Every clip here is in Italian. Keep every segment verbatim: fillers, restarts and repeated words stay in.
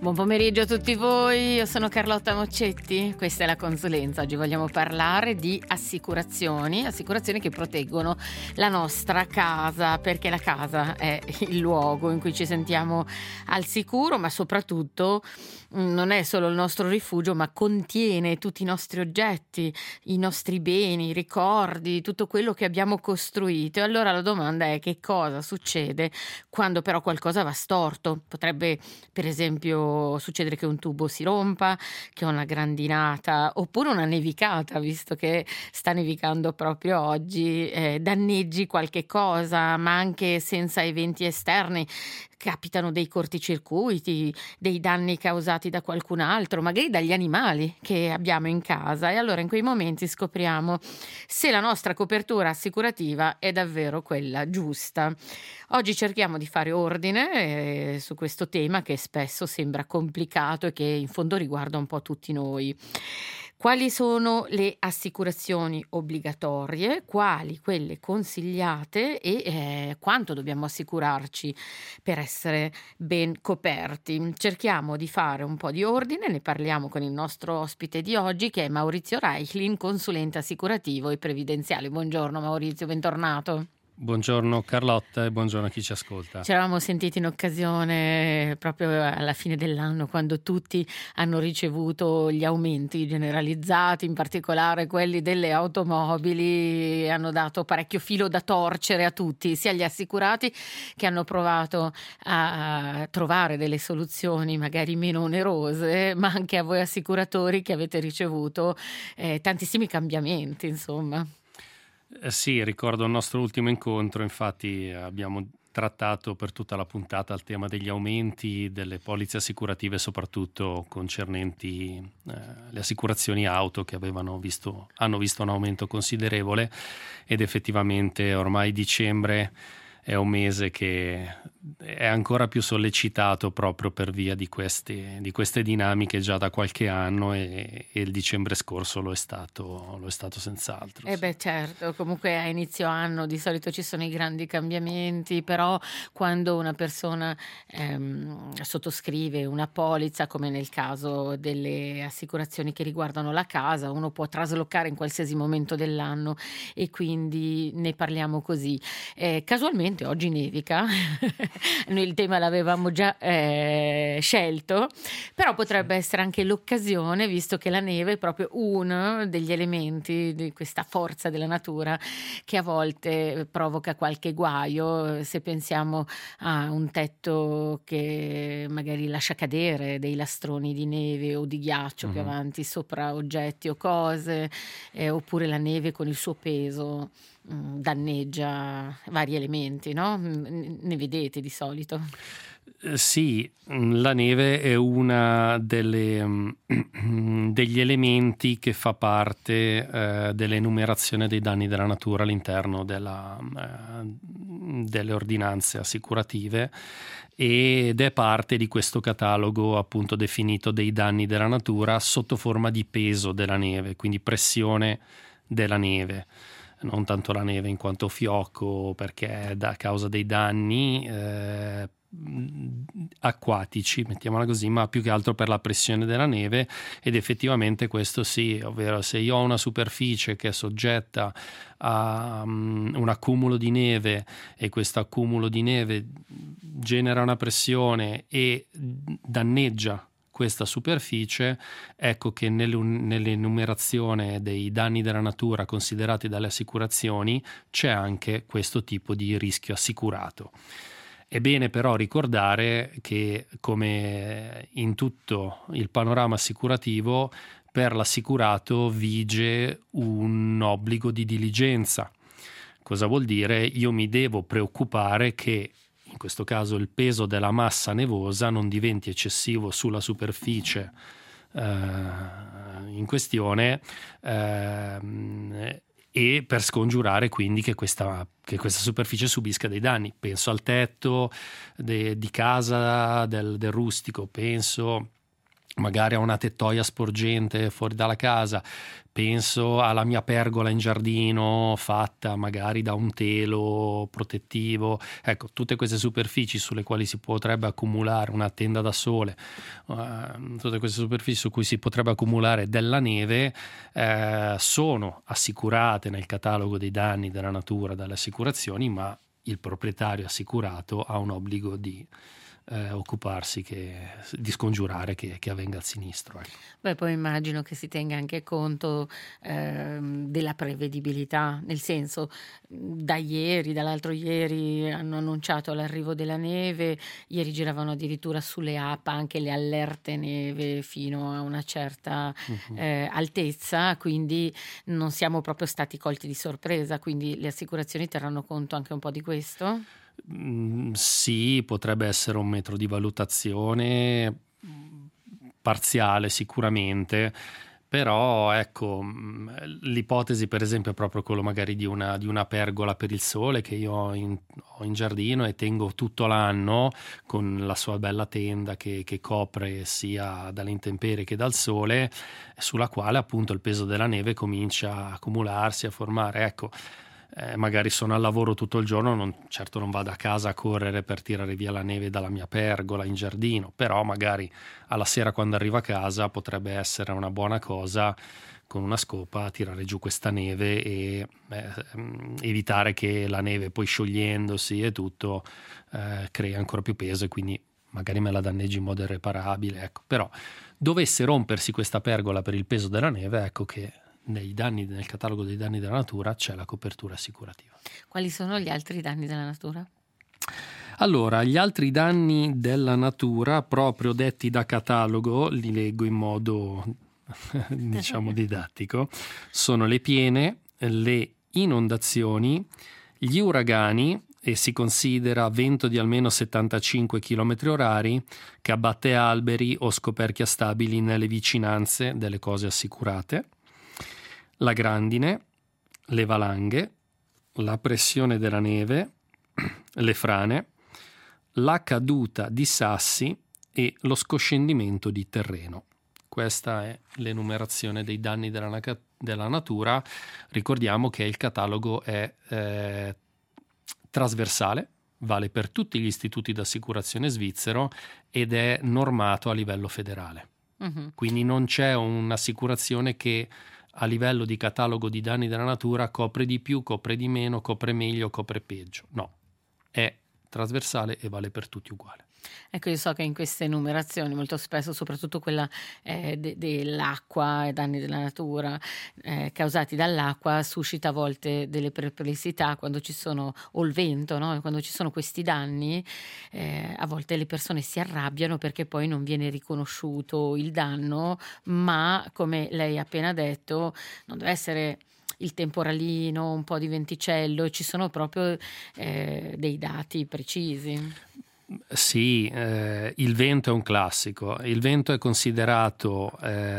Buon pomeriggio a tutti voi, io sono Carlotta Moccetti, questa è La Consulenza. Oggi vogliamo parlare di assicurazioni, assicurazioni che proteggono la nostra casa, perché la casa è il luogo in cui ci sentiamo al sicuro, ma soprattutto non è solo il nostro rifugio, ma contiene tutti i nostri oggetti, i nostri beni, i ricordi, tutto quello che abbiamo costruito. E allora la domanda è: che cosa succede quando però qualcosa va storto? Potrebbe per esempio succedere che un tubo si rompa, che una grandinata oppure una nevicata, visto che sta nevicando proprio oggi, eh, danneggi qualche cosa, ma anche senza eventi esterni. Capitano dei corticircuiti, dei danni causati da qualcun altro, magari dagli animali che abbiamo in casa, e allora in quei momenti scopriamo se la nostra copertura assicurativa è davvero quella giusta. Oggi cerchiamo di fare ordine eh, su questo tema che spesso sembra complicato e che in fondo riguarda un po' tutti noi. Quali sono le assicurazioni obbligatorie, quali quelle consigliate e eh, quanto dobbiamo assicurarci per essere ben coperti? Cerchiamo di fare un po' di ordine, ne parliamo con il nostro ospite di oggi, che è Maurizio Reichlin, consulente assicurativo e previdenziale. Buongiorno Maurizio, bentornato. Buongiorno Carlotta e buongiorno a chi ci ascolta. Ci eravamo sentiti in occasione proprio alla fine dell'anno, quando tutti hanno ricevuto gli aumenti generalizzati, in particolare quelli delle automobili, hanno dato parecchio filo da torcere a tutti, sia agli assicurati che hanno provato a trovare delle soluzioni magari meno onerose, ma anche a voi assicuratori che avete ricevuto eh, tantissimi cambiamenti, insomma. Eh sì, ricordo il nostro ultimo incontro, infatti abbiamo trattato per tutta la puntata il tema degli aumenti delle polizze assicurative, soprattutto concernenti eh, le assicurazioni auto, che avevano visto, hanno visto un aumento considerevole, ed effettivamente ormai dicembre è un mese che è ancora più sollecitato proprio per via di queste, di queste dinamiche già da qualche anno, e, e il dicembre scorso lo è stato, lo è stato senz'altro. Eh beh, certo, comunque a inizio anno di solito ci sono i grandi cambiamenti, però quando una persona ehm, sottoscrive una polizza, come nel caso delle assicurazioni che riguardano la casa, uno può traslocare in qualsiasi momento dell'anno, e quindi ne parliamo così. Eh, casualmente oggi nevica, noi il tema l'avevamo già eh, scelto, però potrebbe essere anche l'occasione, visto che la neve è proprio uno degli elementi di questa forza della natura che a volte provoca qualche guaio. Se pensiamo a un tetto che magari lascia cadere dei lastroni di neve o di ghiaccio mm-hmm. più avanti sopra oggetti o cose, eh, oppure la neve con il suo peso danneggia vari elementi, no? Ne vedete di solito? Eh, sì, la neve è una delle, um, degli elementi che fa parte eh, dell'enumerazione dei danni della natura all'interno della, eh, delle ordinanze assicurative, ed è parte di questo catalogo appunto definito dei danni della natura sotto forma di peso della neve, quindi pressione della neve. Non tanto la neve in quanto fiocco, perché è da causa dei danni eh, acquatici, mettiamola così, ma più che altro per la pressione della neve. Ed effettivamente questo sì, ovvero se io ho una superficie che è soggetta a um, un accumulo di neve, e questo accumulo di neve genera una pressione e danneggia questa superficie, ecco che nell'enumerazione dei danni della natura considerati dalle assicurazioni c'è anche questo tipo di rischio assicurato. È bene però ricordare che, come in tutto il panorama assicurativo, per l'assicurato vige un obbligo di diligenza. Cosa vuol dire? Io mi devo preoccupare che in questo caso il peso della massa nevosa non diventi eccessivo sulla superficie eh, in questione, eh, e per scongiurare quindi che questa, che questa superficie subisca dei danni. Penso al tetto de, di casa del, del rustico, penso magari a una tettoia sporgente fuori dalla casa, penso alla mia pergola in giardino fatta magari da un telo protettivo. Ecco, tutte queste superfici sulle quali si potrebbe accumulare una tenda da sole, uh, tutte queste superfici su cui si potrebbe accumulare della neve, eh, sono assicurate nel catalogo dei danni della natura dalle assicurazioni, ma il proprietario assicurato ha un obbligo di Eh, occuparsi che, di scongiurare che, che avvenga il sinistro. Ecco. Beh, poi immagino che si tenga anche conto ehm, della prevedibilità, nel senso, da ieri, dall'altro ieri hanno annunciato l'arrivo della neve, ieri giravano addirittura sulle app anche le allerte neve fino a una certa uh-huh. eh, altezza, quindi non siamo proprio stati colti di sorpresa, quindi le assicurazioni terranno conto anche un po' di questo? Mm, sì, potrebbe essere un metro di valutazione parziale sicuramente, però ecco, l'ipotesi per esempio è proprio quello magari di una, di una pergola per il sole che io ho in, ho in giardino e tengo tutto l'anno con la sua bella tenda che, che copre sia dalle intemperie che dal sole, sulla quale appunto il peso della neve comincia a accumularsi, a formare, ecco. Eh, magari sono al lavoro tutto il giorno, non, certo non vado a casa a correre per tirare via la neve dalla mia pergola in giardino, però magari alla sera quando arrivo a casa potrebbe essere una buona cosa con una scopa tirare giù questa neve e eh, evitare che la neve poi sciogliendosi e tutto eh, crei ancora più peso e quindi magari me la danneggi in modo irreparabile. Ecco. Però dovesse rompersi questa pergola per il peso della neve, ecco che nei danni, nel catalogo dei danni della natura c'è la copertura assicurativa. Quali sono gli altri danni della natura? Allora, gli altri danni della natura, proprio detti da catalogo, li leggo in modo diciamo didattico, sono le piene, le inondazioni, gli uragani, e si considera vento di almeno settantacinque chilometri orari che abbatte alberi o scoperchia stabili nelle vicinanze delle cose assicurate, la grandine, le valanghe, la pressione della neve, le frane, la caduta di sassi e lo scoscendimento di terreno. Questa è l'enumerazione dei danni della, na- della natura. Ricordiamo che il catalogo è eh, trasversale, vale per tutti gli istituti d'assicurazione svizzero ed è normato a livello federale. Uh-huh. Quindi non c'è un'assicurazione che a livello di catalogo di danni della natura copre di più, copre di meno, copre meglio, copre peggio. No, è trasversale e vale per tutti uguale. Ecco, io so che in queste enumerazioni molto spesso, soprattutto quella eh, de- dell'acqua e danni della natura eh, causati dall'acqua, suscita a volte delle perplessità quando ci sono, o il vento, no? Quando ci sono questi danni, eh, a volte le persone si arrabbiano perché poi non viene riconosciuto il danno, ma come lei ha appena detto, non deve essere il temporalino, un po' di venticello, ci sono proprio eh, dei dati precisi. Sì, eh, il vento è un classico. Il vento è considerato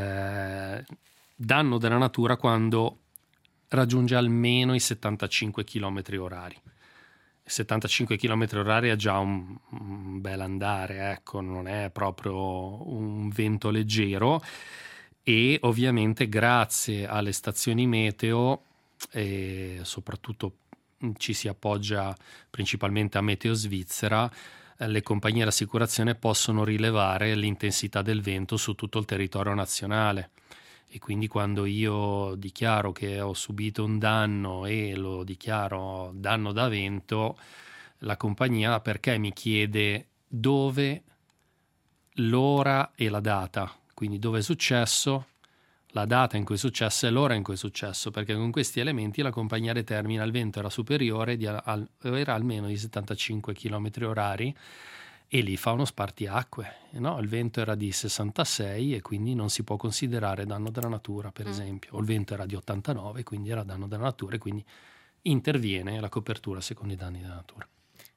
eh, danno della natura quando raggiunge almeno i settantacinque chilometri orari. settantacinque chilometri orari è già un, un bel andare, ecco, non è proprio un vento leggero e ovviamente grazie alle stazioni meteo e soprattutto ci si appoggia principalmente a Meteo Svizzera, le compagnie d'assicurazione possono rilevare l'intensità del vento su tutto il territorio nazionale e quindi quando io dichiaro che ho subito un danno e lo dichiaro danno da vento, la compagnia perché mi chiede dove, l'ora e la data, quindi dove è successo, la data in cui è successo e l'ora in cui è successo, perché con questi elementi la compagnia determina il vento era superiore di al, era almeno di settantacinque chilometri orari e lì fa uno spartiacque, no? Il vento era di sessantasei e quindi non si può considerare danno della natura, per mm. esempio, o il vento era di ottantanove, quindi era danno della natura e quindi interviene la copertura secondo i danni della natura.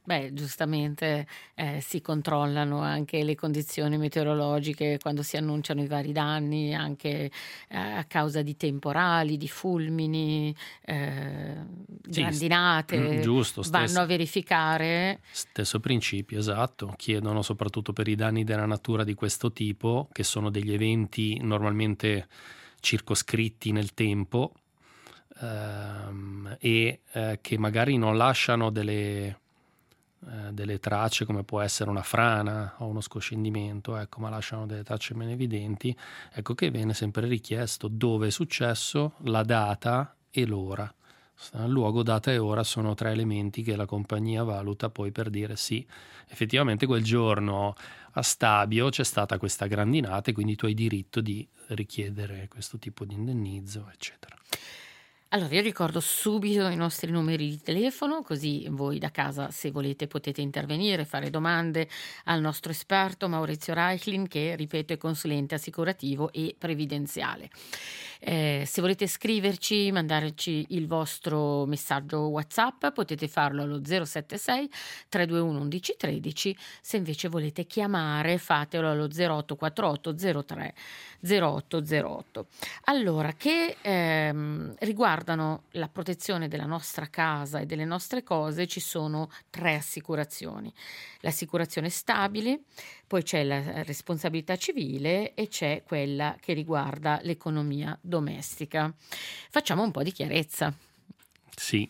Beh, giustamente eh, si controllano anche le condizioni meteorologiche quando si annunciano i vari danni, anche eh, a causa di temporali, di fulmini, eh, Sì, s- grandinate, giusto, vanno stesso, a verificare. stesso principio, esatto. Chiedono soprattutto per i danni della natura di questo tipo, che sono degli eventi normalmente circoscritti nel tempo, ehm, e eh, che magari non lasciano delle, eh, delle tracce, come può essere una frana o uno scoscendimento, ecco, ma lasciano delle tracce meno evidenti. Ecco che viene sempre richiesto dove è successo, la data e l'ora. Luogo, data e ora sono tre elementi che la compagnia valuta poi per dire sì, effettivamente quel giorno a Stabio c'è stata questa grandinata e quindi tu hai diritto di richiedere questo tipo di indennizzo, eccetera. Allora, io ricordo subito i nostri numeri di telefono, così voi da casa, se volete, potete intervenire, fare domande al nostro esperto Maurizio Reichlin, che, ripeto, è consulente assicurativo e previdenziale. Eh, se volete scriverci, mandarci il vostro messaggio WhatsApp, potete farlo allo zero sette sei tre due uno uno uno uno tre. Se invece volete chiamare, fatelo allo zero otto quattro otto zero tre zero otto zero otto. Allora, che ehm, riguardano la protezione della nostra casa e delle nostre cose, ci sono tre assicurazioni. L'assicurazione stabile, poi c'è la responsabilità civile e c'è quella che riguarda l'economia domestica. Facciamo un po' di chiarezza. Sì,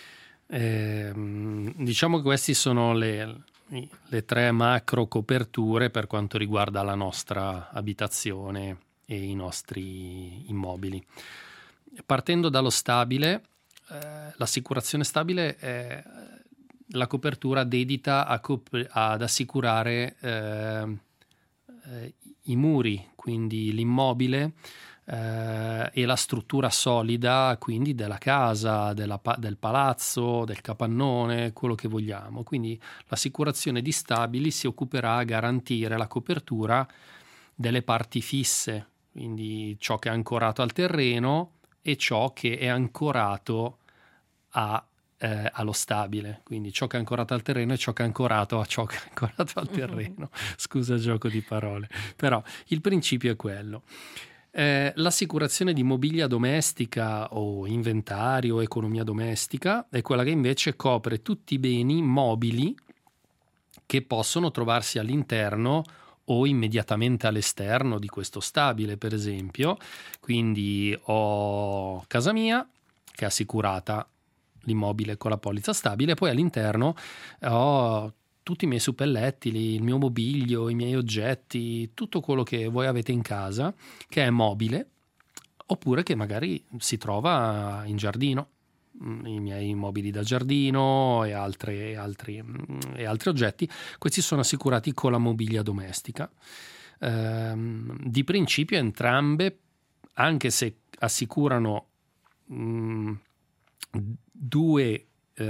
ehm, diciamo che queste sono le, le tre macro coperture per quanto riguarda la nostra abitazione e i nostri immobili. Partendo dallo stabile, eh, l'assicurazione stabile è la copertura dedita a cop- ad assicurare eh, eh, i muri, quindi l'immobile, eh, e la struttura solida, quindi della casa, della pa- del palazzo, del capannone, quello che vogliamo. Quindi l'assicurazione di stabili si occuperà a garantire la copertura delle parti fisse, quindi ciò che è ancorato al terreno e ciò che è ancorato a eh, allo stabile, quindi ciò che è ancorato al terreno e ciò che è ancorato a ciò che è ancorato al terreno. Scusa il gioco di parole, però il principio è quello. Eh, l'assicurazione di mobilia domestica o inventario o economia domestica è quella che invece copre tutti i beni mobili che possono trovarsi all'interno o immediatamente all'esterno di questo stabile, per esempio. Quindi ho casa mia che è assicurata l'immobile con la polizza stabile, poi all'interno ho tutti i miei suppelletti, il mio mobilio, i miei oggetti, tutto quello che voi avete in casa che è mobile oppure che magari si trova in giardino, i miei mobili da giardino e altri, altri, e altri oggetti. Questi sono assicurati con la mobilia domestica. Ehm, di principio entrambe, anche se assicurano mh, due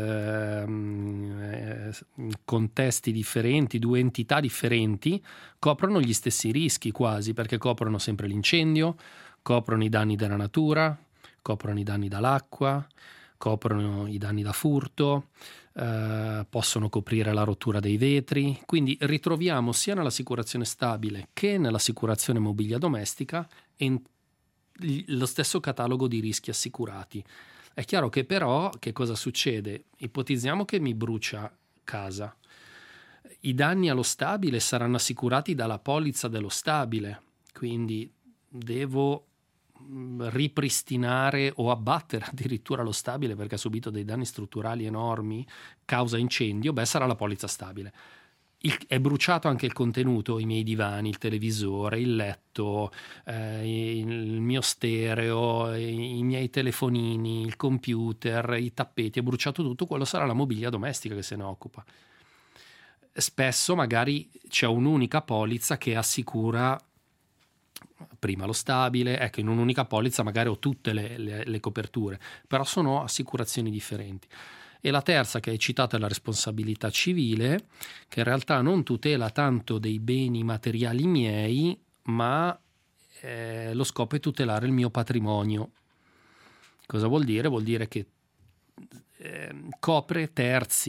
ehm, contesti differenti, due entità differenti, coprono gli stessi rischi quasi, perché coprono sempre l'incendio, coprono i danni della natura, coprono i danni dall'acqua, coprono i danni da furto, eh, possono coprire la rottura dei vetri. Quindi ritroviamo sia nell'assicurazione stabile che nell'assicurazione mobilia domestica en- lo stesso catalogo di rischi assicurati. È chiaro che però che cosa succede? Ipotizziamo che mi brucia casa. I danni allo stabile saranno assicurati dalla polizza dello stabile, quindi devo ripristinare o abbattere addirittura lo stabile perché ha subito dei danni strutturali enormi causa incendio, beh, sarà la polizza stabile. Il, è bruciato anche il contenuto, i miei divani, il televisore, il letto, eh, il mio stereo, i, i miei telefonini, il computer, i tappeti, è bruciato tutto, quello sarà la mobilia domestica che se ne occupa. Spesso magari c'è un'unica polizza che assicura prima lo stabile, ecco, in un'unica polizza magari ho tutte le, le, le coperture, però sono assicurazioni differenti. E la terza che hai citato è la responsabilità civile, che in realtà non tutela tanto dei beni materiali miei, ma eh, lo scopo è tutelare il mio patrimonio. Cosa vuol dire? Vuol dire che eh, copre terzi,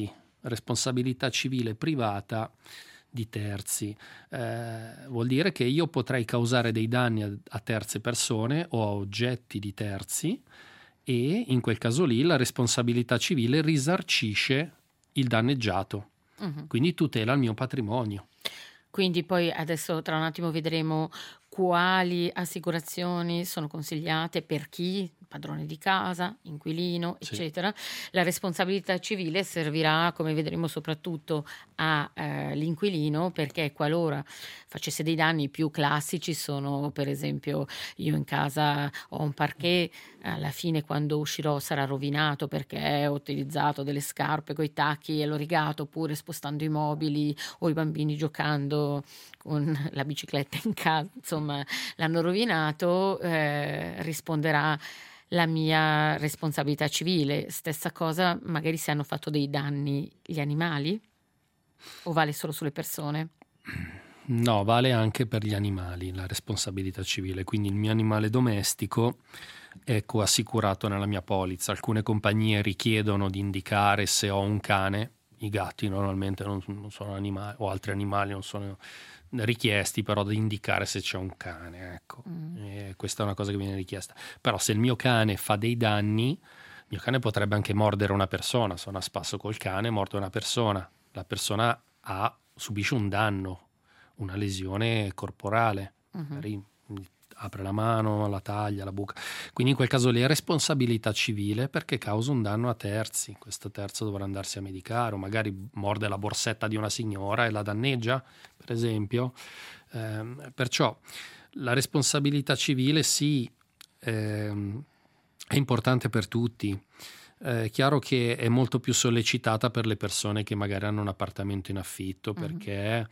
responsabilità civile privata di terzi. Eh, vuol dire che io potrei causare dei danni a, a terze persone o a oggetti di terzi, e in quel caso lì la responsabilità civile risarcisce il danneggiato, uh-huh. quindi tutela il mio patrimonio. Quindi poi adesso tra un attimo vedremo quali assicurazioni sono consigliate per chi, padrone di casa, inquilino, sì. eccetera. La responsabilità civile servirà, come vedremo, soprattutto all'inquilino, eh, perché qualora facesse dei danni più classici sono, per esempio, io in casa ho un parquet, alla fine quando uscirò sarà rovinato perché ho utilizzato delle scarpe coi tacchi e l'ho rigato, oppure spostando i mobili o i bambini giocando con la bicicletta in casa, insomma l'hanno rovinato, eh, risponderà la mia responsabilità civile. Stessa cosa magari se hanno fatto dei danni gli animali, o vale solo sulle persone? No, vale anche per gli animali la responsabilità civile, quindi il mio animale domestico è coassicurato nella mia polizza. Alcune compagnie richiedono di indicare se ho un cane, i gatti normalmente non, non sono animali, o altri animali non sono richiesti, però di indicare se c'è un cane, ecco. Mm. E questa è una cosa che viene richiesta. Però se il mio cane fa dei danni, il mio cane potrebbe anche mordere una persona. Sono a spasso col cane, morde una persona, la persona ha, subisce un danno, una lesione corporale, uh-huh. apre la mano, la taglia, la buca, quindi in quel caso lì è responsabilità civile perché causa un danno a terzi. Questo terzo dovrà andarsi a medicare, o magari morde la borsetta di una signora e la danneggia, per esempio. Eh, perciò la responsabilità civile sì, ehm, è importante per tutti. È chiaro che è molto più sollecitata per le persone che magari hanno un appartamento in affitto, uh-huh. perché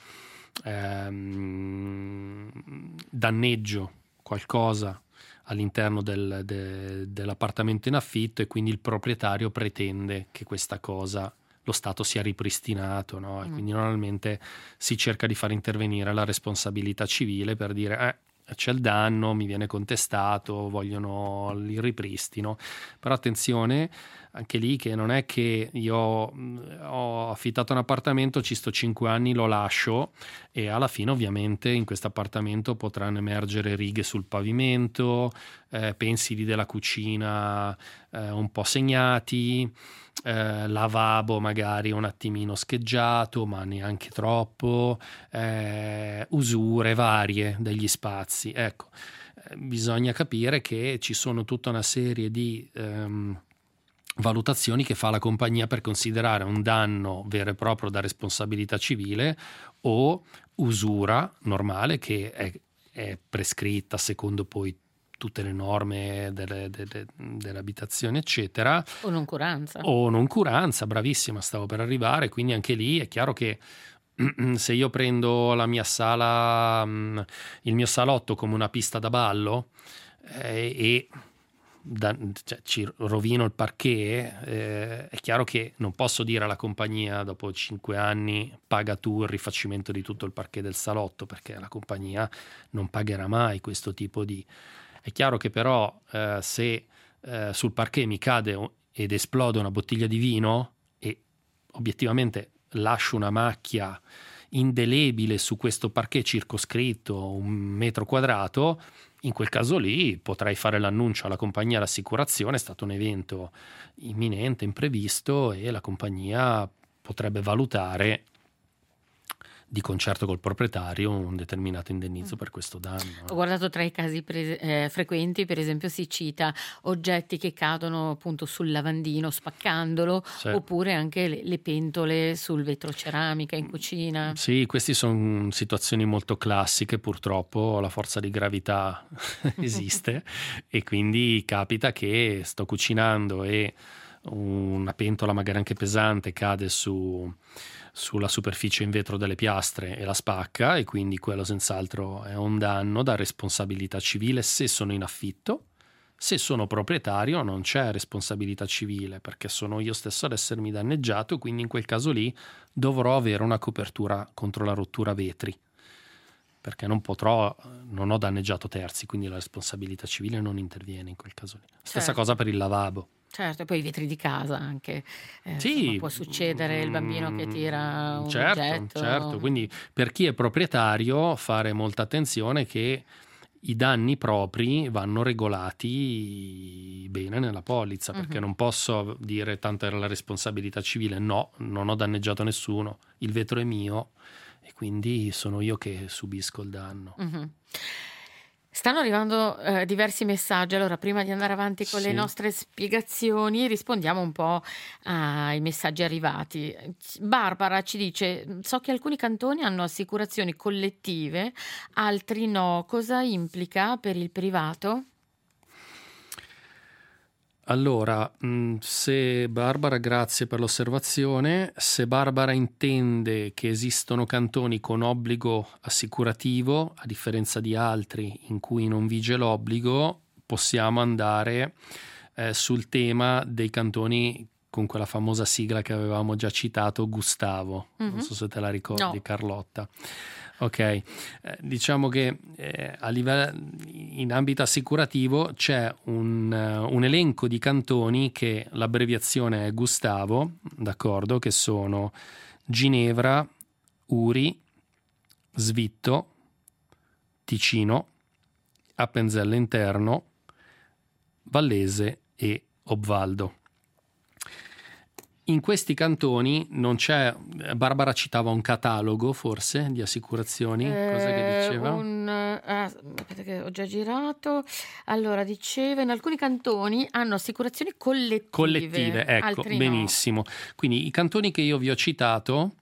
ehm, danneggio qualcosa all'interno del, de, dell'appartamento in affitto, e quindi il proprietario pretende che questa cosa, lo stato sia ripristinato, no? E mm. quindi normalmente si cerca di far intervenire la responsabilità civile per dire eh, c'è il danno, mi viene contestato, vogliono il ripristino. Però attenzione anche lì, che non è che io ho affittato un appartamento, ci sto cinque anni, lo lascio, e alla fine ovviamente in questo appartamento potranno emergere righe sul pavimento, eh, pensili della cucina eh, un po' segnati, eh, lavabo magari un attimino scheggiato ma neanche troppo, eh, usure varie degli spazi. Ecco, eh, bisogna capire che ci sono tutta una serie di ehm, valutazioni che fa la compagnia per considerare un danno vero e proprio da responsabilità civile o usura normale, che è, è prescritta secondo poi tutte le norme delle, delle, dell'abitazione eccetera, o noncuranza o noncuranza, bravissima, stavo per arrivare. Quindi anche lì è chiaro che se io prendo la mia sala, il mio salotto come una pista da ballo eh, e Da, cioè, ci rovino il parquet, eh, è chiaro che non posso dire alla compagnia dopo cinque anni paga tu il rifacimento di tutto il parquet del salotto, perché la compagnia non pagherà mai questo tipo di... È chiaro che però eh, se eh, sul parquet mi cade ed esplode una bottiglia di vino e obiettivamente lascio una macchia indelebile su questo parquet circoscritto un metro quadrato, in quel caso lì potrai fare l'annuncio alla compagnia, l'assicurazione, è stato un evento imminente, imprevisto, e la compagnia potrebbe valutare di concerto col proprietario un determinato indennizzo per questo danno. Ho guardato tra i casi pre- eh, frequenti, per esempio si cita oggetti che cadono appunto sul lavandino spaccandolo, sì. oppure anche le, le pentole sul vetro ceramica in cucina. Sì, queste sono situazioni molto classiche, purtroppo la forza di gravità esiste e quindi capita che sto cucinando e una pentola magari anche pesante cade su sulla superficie in vetro delle piastre e la spacca, e quindi quello senz'altro è un danno da responsabilità civile se sono in affitto. Se sono proprietario non c'è responsabilità civile, perché sono io stesso ad essermi danneggiato, quindi in quel caso lì dovrò avere una copertura contro la rottura vetri, perché non potrò, non ho danneggiato terzi, quindi la responsabilità civile non interviene in quel caso lì. Stessa certo. cosa per il lavabo. Certo, e poi i vetri di casa anche, eh, Sì, insomma, può succedere il bambino che tira un certo, oggetto. certo. Quindi per chi è proprietario fare molta attenzione che i danni propri vanno regolati bene nella polizza, Mhm. perché non posso dire tanto era la responsabilità civile, no, non ho danneggiato nessuno, il vetro è mio e quindi sono io che subisco il danno. Mhm. Stanno arrivando eh, diversi messaggi, allora prima di andare avanti con le Sì. nostre spiegazioni rispondiamo un po' ai messaggi arrivati. Barbara ci dice: so che alcuni cantoni hanno assicurazioni collettive, altri no. Cosa implica per il privato? Allora, mh, se Barbara, grazie per l'osservazione, se Barbara intende che esistono cantoni con obbligo assicurativo, a differenza di altri in cui non vige l'obbligo, possiamo andare eh, sul tema dei cantoni con quella famosa sigla che avevamo già citato, Gustavo. Mhm. Non so se te la ricordi, No. Carlotta. Ok, eh, diciamo che eh, a livello in ambito assicurativo c'è un, uh, un elenco di cantoni che l'abbreviazione è Gustavo, d'accordo, che sono Ginevra, Uri, Svitto, Ticino, Appenzell Interno, Vallese e Obvaldo. In questi cantoni non c'è, Barbara citava un catalogo forse di assicurazioni, cosa che diceva? Un, ah, aspetta che ho già girato. Allora, diceva in alcuni cantoni hanno assicurazioni collettive. Collettive, ecco, altri benissimo. No. Quindi i cantoni che io vi ho citato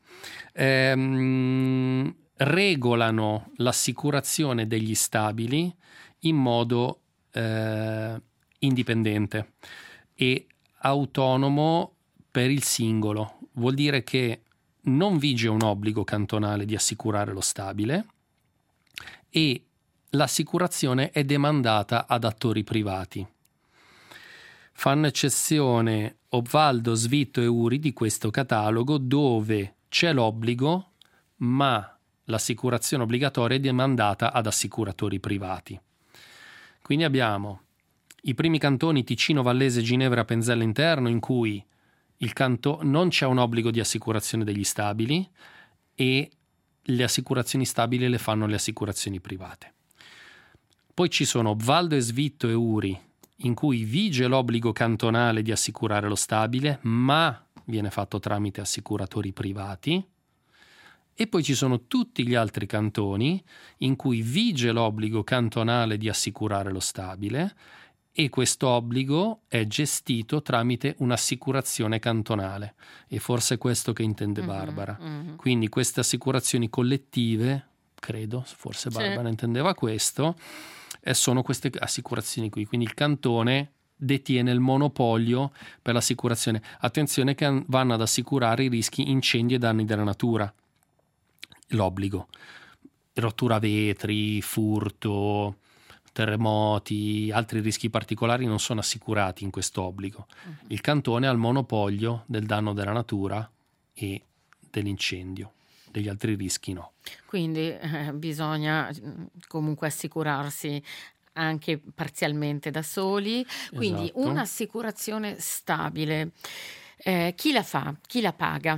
ehm, regolano l'assicurazione degli stabili in modo eh, indipendente e autonomo per il singolo. Vuol dire che non vige un obbligo cantonale di assicurare lo stabile e l'assicurazione è demandata ad attori privati. Fanno eccezione Obvaldo, Svitto e Uri di questo catalogo dove c'è l'obbligo, ma l'assicurazione obbligatoria è demandata ad assicuratori privati. Quindi abbiamo i primi cantoni Ticino, Vallese, Ginevra, Appenzell Interno in cui il canto non c'è un obbligo di assicurazione degli stabili e le assicurazioni stabili le fanno le assicurazioni private. Poi ci sono Obvaldo e Svitto e Uri in cui vige l'obbligo cantonale di assicurare lo stabile, ma viene fatto tramite assicuratori privati. E poi ci sono tutti gli altri cantoni in cui vige l'obbligo cantonale di assicurare lo stabile e questo obbligo è gestito tramite un'assicurazione cantonale e forse è questo che intende Barbara. Mm-hmm, mm-hmm. Quindi queste assicurazioni collettive, credo, forse Barbara sì. intendeva questo, e sono queste assicurazioni qui. Quindi il cantone detiene il monopolio per l'assicurazione. Attenzione che vanno ad assicurare i rischi incendi e danni della natura. L'obbligo. Rottura vetri, furto, terremoti, altri rischi particolari non sono assicurati in questo obbligo. Uh-huh. Il cantone ha il monopolio del danno della natura e dell'incendio, degli altri rischi no. Quindi eh, bisogna comunque assicurarsi anche parzialmente da soli, quindi esatto. Un'assicurazione stabile. Eh, chi la fa? Chi la paga?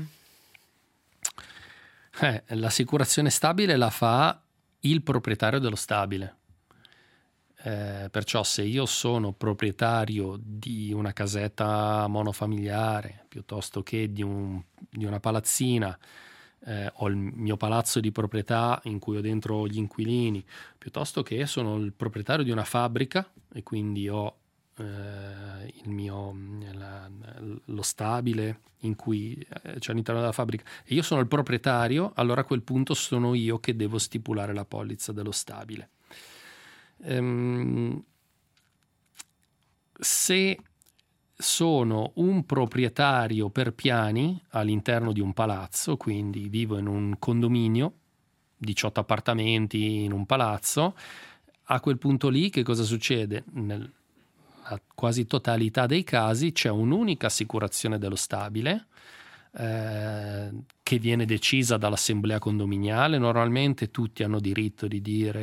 Eh, l'assicurazione stabile la fa il proprietario dello stabile. Eh, perciò se io sono proprietario di una casetta monofamiliare piuttosto che di, un, di una palazzina, eh, ho il mio palazzo di proprietà in cui ho dentro gli inquilini, piuttosto che sono il proprietario di una fabbrica e quindi ho eh, il mio, la, lo stabile in cui eh, c'è all'interno della fabbrica e io sono il proprietario, allora a quel punto sono io che devo stipulare la polizza dello stabile. Um, se sono un proprietario per piani all'interno di un palazzo, quindi vivo in un condominio, diciotto appartamenti in un palazzo, a quel punto lì che cosa succede? Nella quasi totalità dei casi c'è un'unica assicurazione dello stabile eh, che viene decisa dall'assemblea condominiale. Normalmente tutti hanno diritto di dire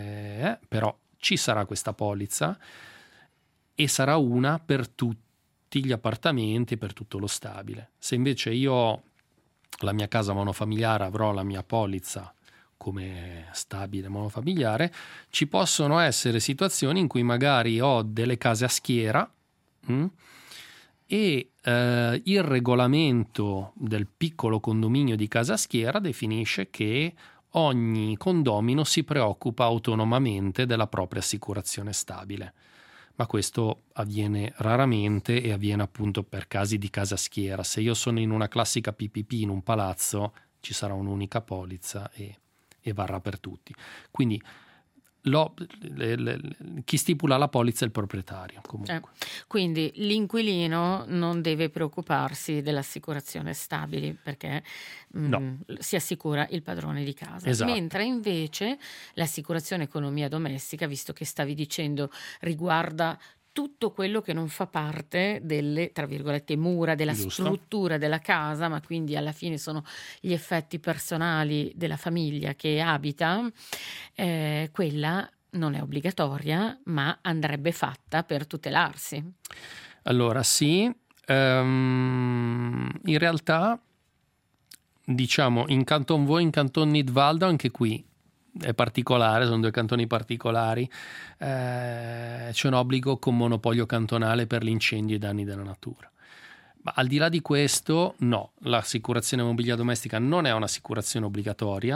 eh, però ci sarà questa polizza e sarà una per tutti tutti gli appartamenti, per tutto lo stabile. Se invece io ho la mia casa monofamiliare, avrò la mia polizza come stabile monofamiliare, ci possono essere situazioni in cui magari ho delle case a schiera mh, e eh, il regolamento del piccolo condominio di casa a schiera definisce che ogni condomino si preoccupa autonomamente della propria assicurazione stabile, ma questo avviene raramente e avviene appunto per casi di casa a schiera. Se io sono in una classica P P P in un palazzo, ci sarà un'unica polizza e, e varrà per tutti. Quindi Lo, le, le, chi stipula la polizza è il proprietario comunque. Eh, quindi l'inquilino non deve preoccuparsi dell'assicurazione stabili perché no. mh, si assicura il padrone di casa. Esatto. Mentre invece l'assicurazione economia domestica, visto che stavi dicendo, riguarda tutto quello che non fa parte delle, tra virgolette, mura, della Giusto. struttura della casa, ma quindi alla fine sono gli effetti personali della famiglia che abita, eh, quella non è obbligatoria, ma andrebbe fatta per tutelarsi. Allora sì, um, in realtà diciamo in Canton Vaud, in Canton Nidwalden, anche qui è particolare, sono due cantoni particolari, eh, c'è un obbligo con monopolio cantonale per gli incendi e i danni della natura. Ma al di là di questo, no, l'assicurazione mobilia domestica non è un'assicurazione obbligatoria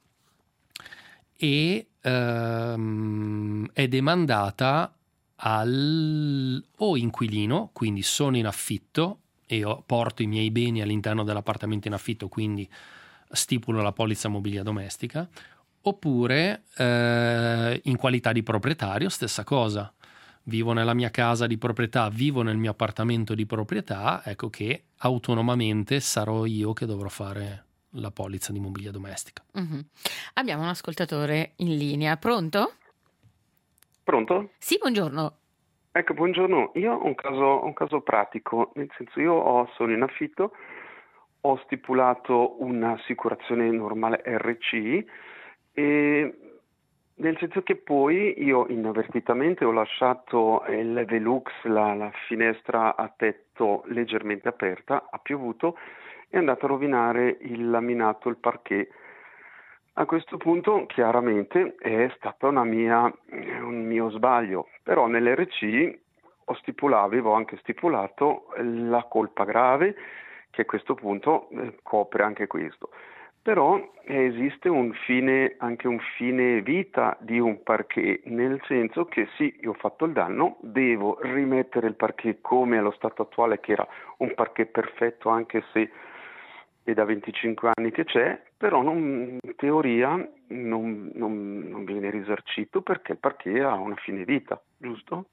e ehm, è demandata al o inquilino, quindi sono in affitto e ho, porto i miei beni all'interno dell'appartamento in affitto, quindi stipulo la polizza mobilia domestica, oppure eh, in qualità di proprietario, stessa cosa. Vivo nella mia casa di proprietà, vivo nel mio appartamento di proprietà, ecco che autonomamente sarò io che dovrò fare la polizza di mobilia domestica. Mm-hmm. Abbiamo un ascoltatore in linea, pronto? Pronto? Sì, buongiorno. Ecco, buongiorno. Io ho un caso, un caso pratico, nel senso io ho, sono in affitto, ho stipulato un'assicurazione normale R C, e nel senso che poi io inavvertitamente ho lasciato il Velux, la, la finestra a tetto leggermente aperta, ha piovuto, è andato a rovinare il laminato, il parquet. A questo punto chiaramente è stato una mia, un mio sbaglio, però nell'R C ho stipulato, avevo anche stipulato la colpa grave, che a questo punto eh, copre anche questo. Però esiste un fine, anche un fine vita di un parquet, nel senso che sì, io ho fatto il danno, devo rimettere il parquet come allo stato attuale, che era un parquet perfetto, anche se è da venticinque anni che c'è, però non, in teoria non, non, non viene risarcito perché il parquet ha una fine vita, giusto?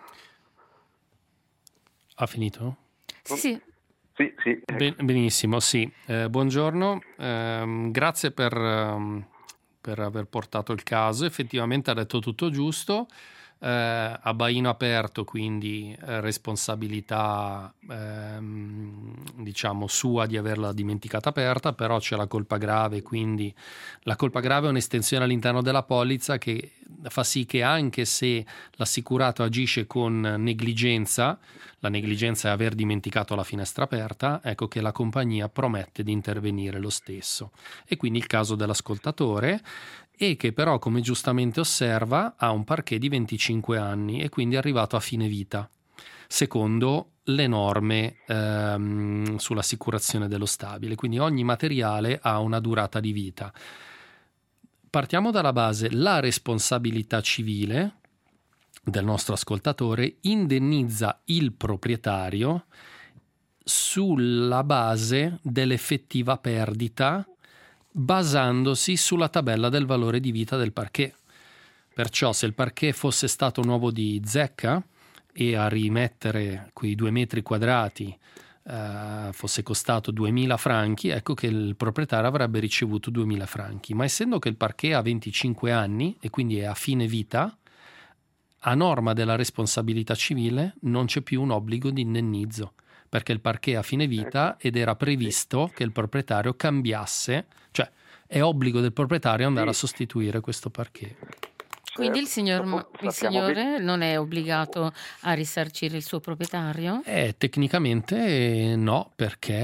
Ha finito? Sì. Sì, sì. Ecco. Ben, benissimo, sì. Eh, buongiorno, eh, grazie per, um, per aver portato il caso. Effettivamente ha detto tutto giusto. Eh, a baino aperto, quindi eh, responsabilità ehm, diciamo sua di averla dimenticata aperta, però c'è la colpa grave, quindi la colpa grave è un'estensione all'interno della polizza che fa sì che anche se l'assicurato agisce con negligenza, la negligenza è aver dimenticato la finestra aperta, ecco che la compagnia promette di intervenire lo stesso. E quindi il caso dell'ascoltatore, e che però, come giustamente osserva, ha un parquet di venticinque anni e quindi è arrivato a fine vita, secondo le norme ehm, sull'assicurazione dello stabile. Quindi ogni materiale ha una durata di vita. Partiamo dalla base: la responsabilità civile del nostro ascoltatore indennizza il proprietario sulla base dell'effettiva perdita, basandosi sulla tabella del valore di vita del parquet. Perciò se il parquet fosse stato nuovo di zecca e a rimettere quei due metri quadrati eh, fosse costato duemila franchi, ecco che il proprietario avrebbe ricevuto duemila franchi. Ma essendo che il parquet ha venticinque anni e quindi è a fine vita, a norma della responsabilità civile non c'è più un obbligo di indennizzo, perché il parquet è a fine vita ed era previsto che il proprietario cambiasse, cioè è obbligo del proprietario andare a sostituire questo parquet. Quindi il certo. signor, Dopo il sappiamo be- signore non è obbligato a risarcire il suo proprietario? Eh, tecnicamente no, perché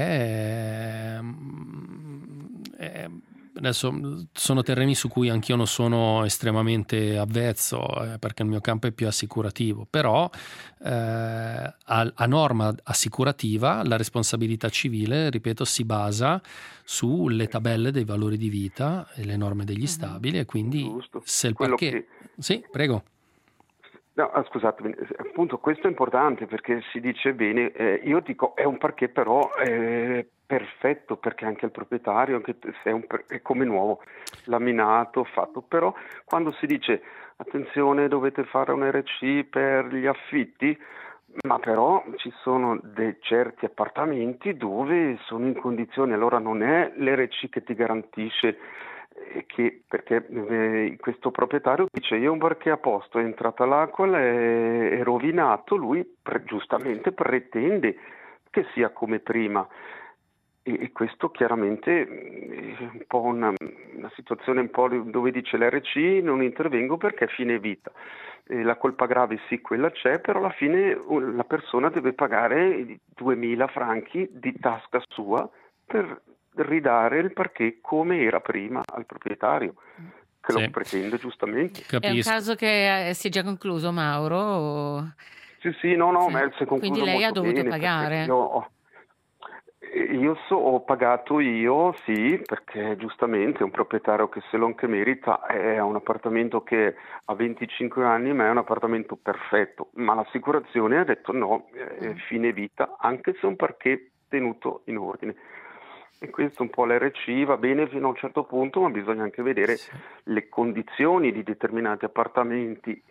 ehm, eh, adesso mh, sono terreni su cui anch'io non sono estremamente avvezzo, eh, perché il mio campo è più assicurativo, però eh, a, a norma assicurativa la responsabilità civile, ripeto, si basa sulle tabelle dei valori di vita e le norme degli Mhm. stabili, e quindi Giusto. se il Quello parquet... che Sì, prego. No, ah, scusatemi, eh, appunto questo è importante perché si dice bene, eh, io dico è un parquet però è perfetto perché anche il proprietario, anche se è, un per- è come nuovo, laminato, fatto, però quando si dice attenzione dovete fare un R C per gli affitti, ma però ci sono dei certi appartamenti dove sono in condizioni, allora non è l'R C che ti garantisce eh, che, perché eh, questo proprietario dice io un parquet a posto, è entrata l'acqua, è, è rovinato, lui pre- giustamente pretende che sia come prima. E, e questo chiaramente mm, è un po' una, una situazione un po' dove dice l'R C non intervengo perché è fine vita. Eh, la colpa grave sì, quella c'è, però alla fine uh, la persona deve pagare duemila franchi di tasca sua per ridare il parquet come era prima al proprietario, che lo Sì, pretende giustamente. È un capisco. caso che eh, si è già concluso, Mauro? o- Sì, sì, no, no, Sì. ma si è Quindi concluso lei ha molto dovuto bene perché pagare? io ho, io so- ho pagato io, sì, perché giustamente un proprietario che se lo anche merita è un appartamento che ha venticinque anni, ma è un appartamento perfetto, ma l'assicurazione ha detto no, è Mm. fine vita, anche se è un parquet tenuto in ordine. E questo un po' l'R C va bene fino a un certo punto, ma bisogna anche vedere Sì. le condizioni di determinati appartamenti.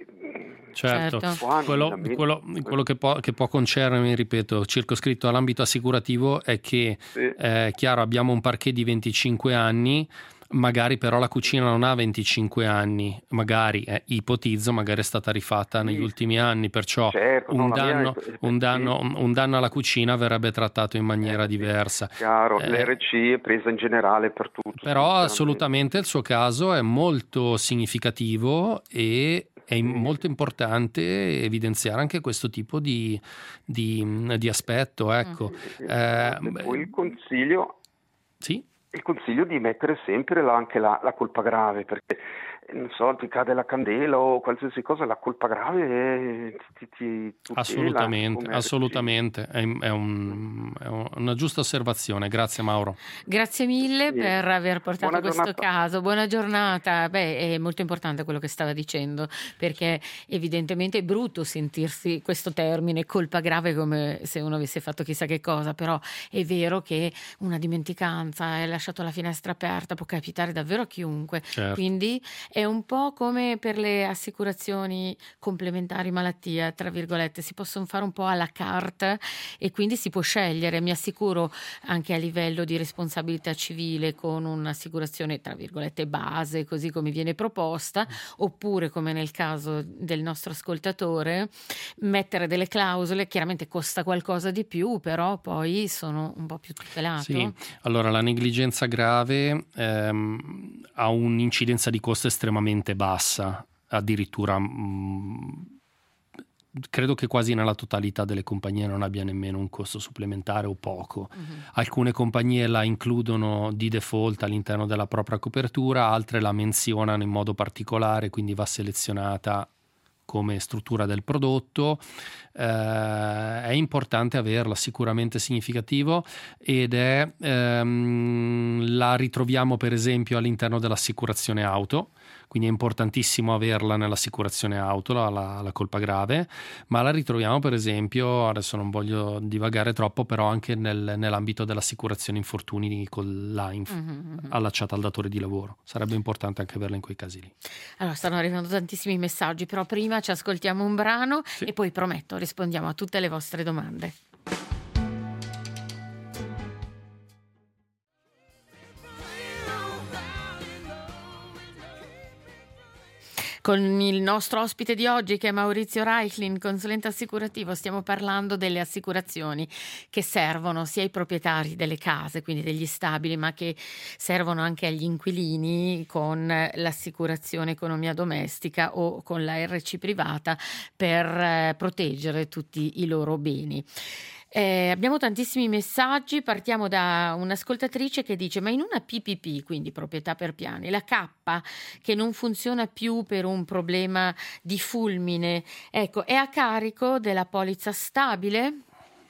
Certo, Certo. Qua non mi quello, lamento. quello- quello che può, che può concernere, ripeto, circoscritto all'ambito assicurativo è che, Sì, eh, chiaro, abbiamo un parquet di venticinque anni, magari però la cucina non ha venticinque anni, magari, eh, ipotizzo, magari è stata rifatta negli sì, ultimi anni, perciò certo, no, un la mia è, danno, è- un sì, danno, un danno alla cucina verrebbe trattato in eh, maniera sì, diversa. chiaro, Eh, l'R C è presa in generale per tutto, sì, Però chiaramente. assolutamente il suo caso è molto significativo e è Sì, molto importante evidenziare anche questo tipo di, di- di aspetto. Ecco. Mhm. Eh, esatto. E poi il consiglio, sì, il consiglio di mettere sempre la- anche la, la colpa grave, perché eh, non so, ti cade la candela o qualsiasi cosa, la colpa grave è- ti, ti tutela assolutamente, come R C. assolutamente. È, è un- è una giusta osservazione. Grazie, Mauro. Grazie mille Niente. per aver portato Buona questo giornata. caso. Buona giornata. Beh, è molto importante quello che stava dicendo, perché evidentemente è brutto sentirsi questo termine colpa grave come se uno avesse fatto chissà che cosa, però è vero che una dimenticanza, hai lasciato la finestra aperta, può capitare davvero a chiunque. Certo. Quindi è un po' come per le assicurazioni complementari malattia, tra virgolette, si possono fare un po' alla carte e quindi si può scegliere. Mi assicuro anche a livello di responsabilità civile con un'assicurazione tra virgolette base, così come viene proposta, oppure come nel caso del nostro ascoltatore, mettere delle clausole, chiaramente costa qualcosa di più, però poi sono un po' più tutelato. Sì, allora la negligenza grave ehm, ha un'incidenza di costo estremamente bassa, addirittura mh, credo che quasi nella totalità delle compagnie non abbia nemmeno un costo supplementare o poco. Mhm. Alcune compagnie la includono di default all'interno della propria copertura, altre la menzionano in modo particolare, quindi va selezionata come struttura del prodotto. Eh, è importante averla, sicuramente significativo, ed è ehm, la ritroviamo per esempio all'interno dell'assicurazione auto, quindi è importantissimo averla nell'assicurazione auto, la, la, la colpa grave, ma la ritroviamo per esempio, adesso non voglio divagare troppo, però anche nel, nell'ambito dell'assicurazione infortuni con l'A I N F Mhm. allacciata al datore di lavoro. Sarebbe importante anche averla in quei casi lì. Allora, stanno arrivando tantissimi messaggi, però prima ci ascoltiamo un brano Sì. e poi prometto rispondiamo a tutte le vostre domande. Con il nostro ospite di oggi, che è Maurizio Reichlin, consulente assicurativo, stiamo parlando delle assicurazioni che servono sia ai proprietari delle case, quindi degli stabili, ma che servono anche agli inquilini con l'assicurazione economia domestica o con la R C privata per eh, proteggere tutti i loro beni. Eh, abbiamo tantissimi messaggi, partiamo da un'ascoltatrice che dice: ma in una P P P, quindi proprietà per piani, la K che non funziona più per un problema di fulmine, ecco, è a carico della polizza stabile?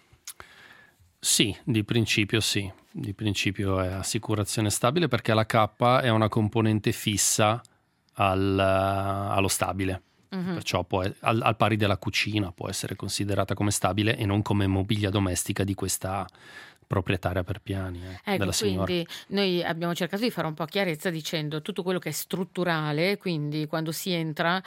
Sì, di principio sì, di principio è assicurazione stabile, perché la K è una componente fissa al, allo stabile. Uh-huh. Perciò può, al, al pari della cucina, può essere considerata come stabile e non come mobilia domestica di questa proprietaria per piani eh, ecco, della signora. Quindi noi abbiamo cercato di fare un po' chiarezza dicendo tutto quello che è strutturale, quindi quando si entra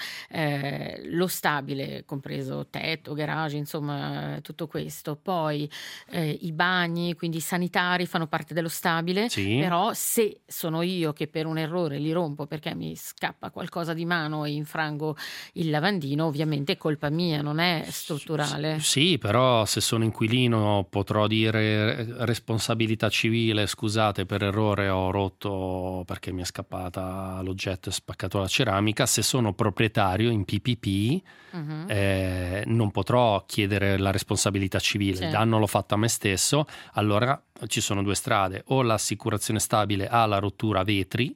eh, lo stabile, compreso tetto, garage, insomma tutto questo, poi eh, i bagni, quindi i sanitari fanno parte dello stabile, sì. Però se sono io che per un errore li rompo perché mi scappa qualcosa di mano e infrango il lavandino, ovviamente è colpa mia, non è strutturale. Sì, però se sono inquilino potrò dire responsabilità civile, scusate, per errore ho rotto perché mi è scappata l'oggetto e spaccato la ceramica. Se sono proprietario in P P P uh-huh. eh, non potrò chiedere la responsabilità civile, sì. Il danno l'ho fatto a me stesso. Allora ci sono due strade: o l'assicurazione stabile ha la rottura vetri.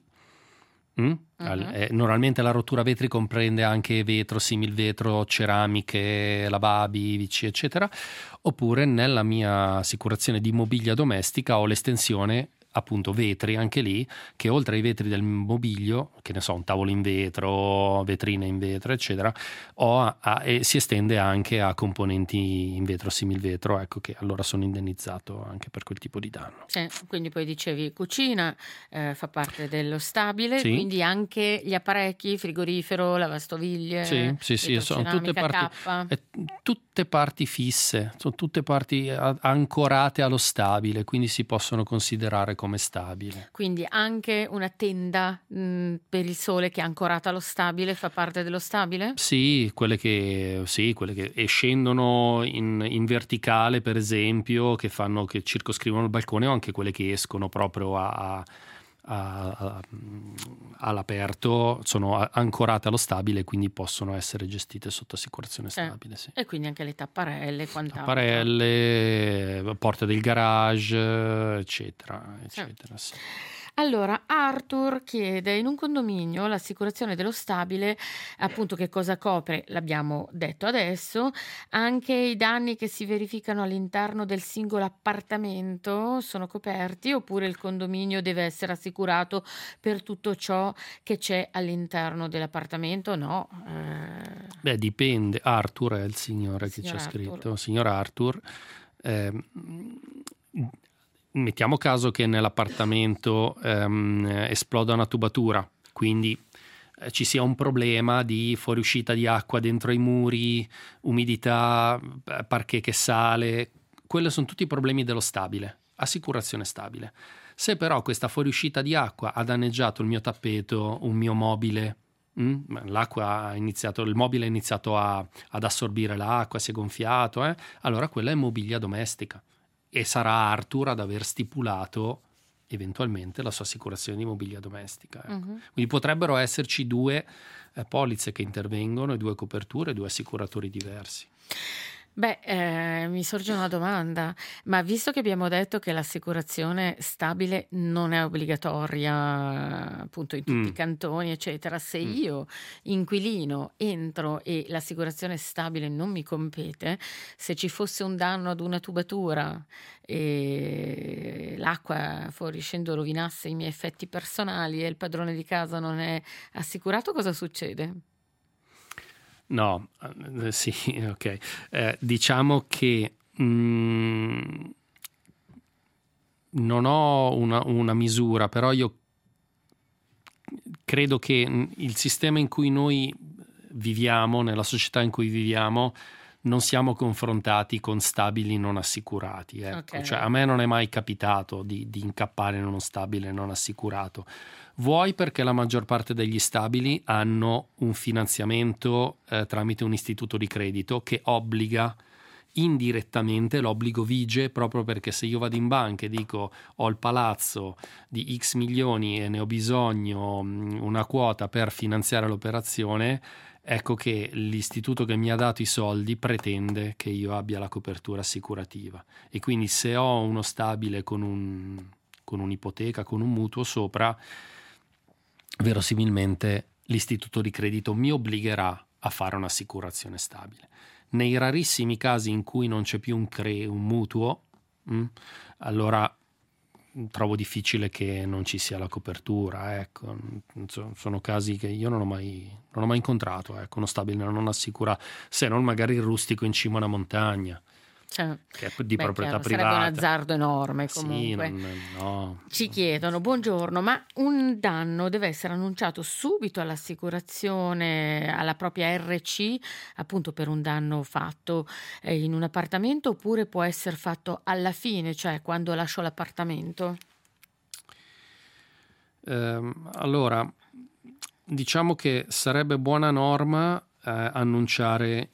Mm? Uh-huh. Eh, normalmente la rottura vetri comprende anche vetro, similvetro, ceramiche, lavabili, V C, eccetera. Oppure nella mia assicurazione di mobilia domestica ho l'estensione appunto vetri, anche lì, che oltre ai vetri del mobilio, che ne so, un tavolo in vetro, vetrine in vetro, eccetera, ho a, a, e si estende anche a componenti in vetro, similvetro, ecco, che allora sono indennizzato anche per quel tipo di danno. Sì, quindi poi dicevi cucina eh, fa parte dello stabile, sì. Quindi anche gli apparecchi, frigorifero, lavastoviglie, sì, sì, sì, sono tutte parti, eh, tutte parti fisse, sono tutte parti a, ancorate allo stabile, quindi si possono considerare come come stabile. Quindi anche una tenda mh, per il sole che è ancorata allo stabile fa parte dello stabile? Sì, quelle che, sì, quelle che scendono in, in verticale, per esempio, che fanno, che circoscrivono il balcone, o anche quelle che escono proprio a, a, a, all'aperto, sono ancorate allo stabile, quindi possono essere gestite sotto assicurazione stabile. Eh. Sì. E quindi anche le tapparelle, quant'altro. Tapparelle, porte del garage, eccetera, eccetera. Sì. Sì. Allora, Arthur chiede: in un condominio l'assicurazione dello stabile, appunto, che cosa copre? L'abbiamo detto adesso, anche i danni che si verificano all'interno del singolo appartamento sono coperti, oppure il condominio deve essere assicurato per tutto ciò che c'è all'interno dell'appartamento? No. Eh... Beh, dipende. Arthur è il signore che Signor ci ha Arthur. scritto, signor Arthur. Eh, Mettiamo caso che nell'appartamento ehm, esploda una tubatura, quindi eh, ci sia un problema di fuoriuscita di acqua dentro i muri, umidità, parquet che sale. Quelli sono tutti problemi dello stabile, assicurazione stabile. Se però questa fuoriuscita di acqua ha danneggiato il mio tappeto, un mio mobile, mh, l'acqua ha iniziato, il mobile ha iniziato a, ad assorbire l'acqua, si è gonfiato, eh, allora quella è mobilia domestica. E sarà Arthur ad aver stipulato eventualmente la sua assicurazione di mobilia domestica. Ecco. Uh-huh. Quindi potrebbero esserci due eh, polizze che intervengono, e due coperture, due assicuratori diversi. Beh, eh, mi sorge una domanda, ma visto che abbiamo detto che l'assicurazione stabile non è obbligatoria appunto in tutti mm. i cantoni, eccetera, se mm. io inquilino entro e l'assicurazione stabile non mi compete, se ci fosse un danno ad una tubatura e l'acqua fuoriuscendo rovinasse i miei effetti personali e il padrone di casa non è assicurato, cosa succede? No, eh, sì, ok. Eh, diciamo che mh, non ho una, una misura, però io credo che il sistema in cui noi viviamo, nella società in cui viviamo, non siamo confrontati con stabili non assicurati, ecco. Okay. Cioè, a me non è mai capitato di, di incappare in uno stabile non assicurato. Vuoi perché la maggior parte degli stabili hanno un finanziamento eh, tramite un istituto di credito che obbliga indirettamente, l'obbligo vige proprio perché se io vado in banca e dico ho il palazzo di X milioni e ne ho bisogno una quota per finanziare l'operazione, ecco che l'istituto che mi ha dato i soldi pretende che io abbia la copertura assicurativa, e quindi se ho uno stabile con, un, con un'ipoteca, con un mutuo sopra, verosimilmente l'istituto di credito mi obbligherà a fare un'assicurazione stabile. Nei rarissimi casi in cui non c'è più un, cre- un mutuo, mh, allora trovo difficile che non ci sia la copertura, ecco. Sono casi che io non ho mai, non ho mai incontrato, ecco. Uno stabile non assicura, se non magari il rustico in cima a una montagna, cioè, che è di beh, proprietà chiaro, privata. sarebbe un azzardo enorme comunque. Sì, non, no. Ci chiedono, buongiorno, ma un danno deve essere annunciato subito all'assicurazione, alla propria erre ci, appunto per un danno fatto eh, in un appartamento, oppure può essere fatto alla fine, cioè quando lascio l'appartamento? Eh, allora, diciamo che sarebbe buona norma eh, annunciare